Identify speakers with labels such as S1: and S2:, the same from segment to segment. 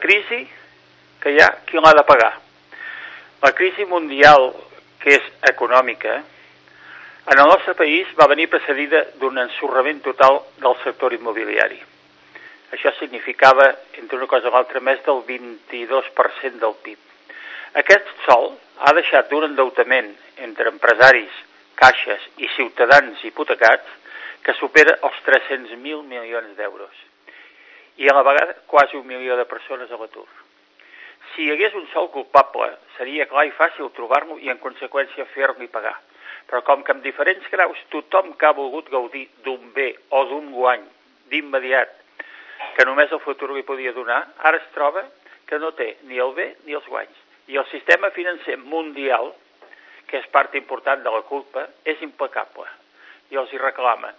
S1: crisi que hi ha qui l'ha de pagar. La crisi mundial, que és econòmica, en el nostre país va venir precedida d'un ensorrament total del sector immobiliari. Això significava, entre una cosa i l'altra, més del 22% del PIB. Aquest sol ha deixat d'un endeutament entre empresaris, caixes i ciutadans hipotecats que supera els 300.000 milions d'euros. I a la vegada quasi 1 milió de persones a l'atur. Si hi hagués un sol culpable, seria clar i fàcil trobar-lo i en conseqüència fer-li pagar. Però com que amb diferents graus tothom que ha volgut gaudir d'un bé o d'un guany d'immediat que només el futur li podia donar, ara es troba que no té ni el bé ni els guanys. I el sistema financer mundial, que és part important de la culpa, és implacable. I els hi reclama.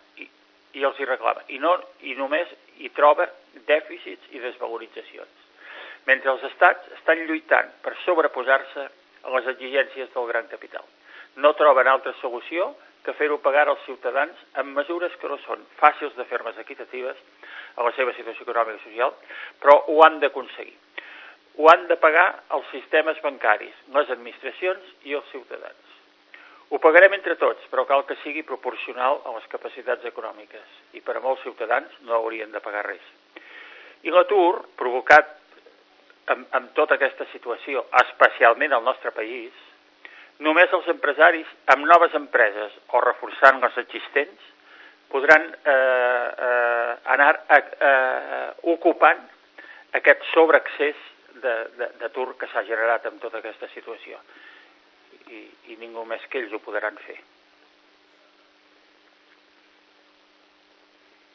S1: I només hi troba dèficits i desvaloritzacions. Mentre els estats estan lluitant per sobreposar-se a les exigències del gran capital. No troben altra solució que fer-ho pagar als ciutadans amb mesures que no són fàcils de fer-les equitatives a la seva situació econòmica i social, però ho han d'aconseguir. Ho han de pagar els sistemes bancaris, les administracions i els ciutadans. Ho pagarem entre tots, però cal que sigui proporcional a les capacitats econòmiques i per a molts ciutadans no haurien de pagar res. I l'atur, provocat amb tota aquesta situació, especialment al nostre país, només els empresaris amb noves empreses o reforçant les existents podran anar ocupant aquest sobreaccés d'atur que s'ha generat amb tota aquesta situació. I ningú més que ells ho podran fer.